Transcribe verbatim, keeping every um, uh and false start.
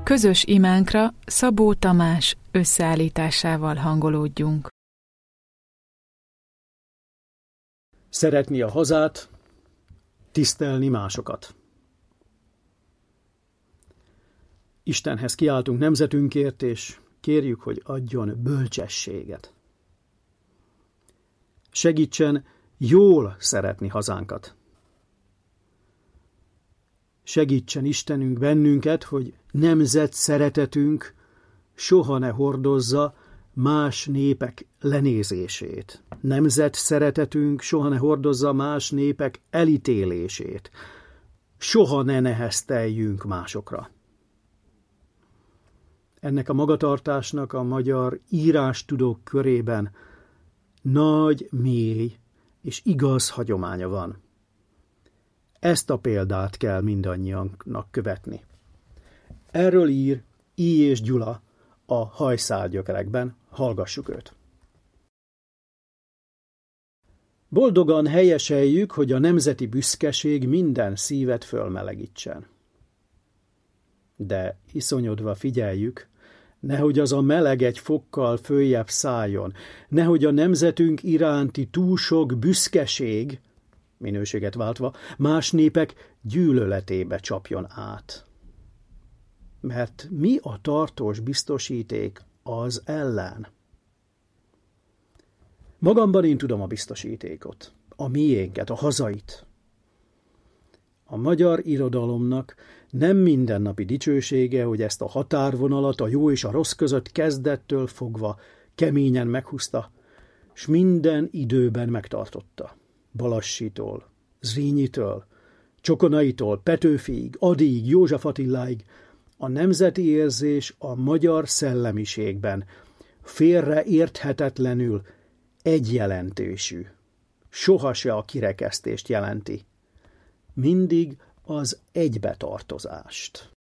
közös imánkra Szabó Tamás összeállításával hangolódjunk. Szeretni a hazát, tisztelni másokat. Istenhez kiáltunk nemzetünkért, és kérjük, hogy adjon bölcsességet. Segítsen jól szeretni hazánkat. Segítsen Istenünk bennünket, hogy nemzet szeretetünk soha ne hordozza más népek lenézését. Nemzet szeretetünk soha ne hordozza más népek elítélését. Soha ne nehezteljünk másokra. Ennek a magatartásnak a magyar írástudók körében nagy, mély és igaz hagyománya van. Ezt a példát kell mindannyiunknak követni. Erről ír I. és Gyula a Hajszálgyökerekben, hallgassuk őt. Boldogan helyeseljük, hogy a nemzeti büszkeség minden szívet fölmelegítsen. De iszonyodva figyeljük, nehogy az a meleg egy fokkal följebb szálljon, nehogy a nemzetünk iránti túl sok büszkeség, minőséget váltva, más népek gyűlöletébe csapjon át. Mert mi a tartós biztosíték az ellen? Magamban én tudom a biztosítékot, a miénket, a hazait. A magyar irodalomnak nem mindennapi dicsősége, hogy ezt a határvonalat a jó és a rossz között kezdettől fogva keményen meghúzta, s minden időben megtartotta. Balassitól, Zrínyitől, Csokonaitól, Petőfiig, Adig, József Attiláig a nemzeti érzés a magyar szellemiségben félreérthetetlenül egyjelentésű. Soha se a kirekesztést jelenti. Mindig az egybetartozást.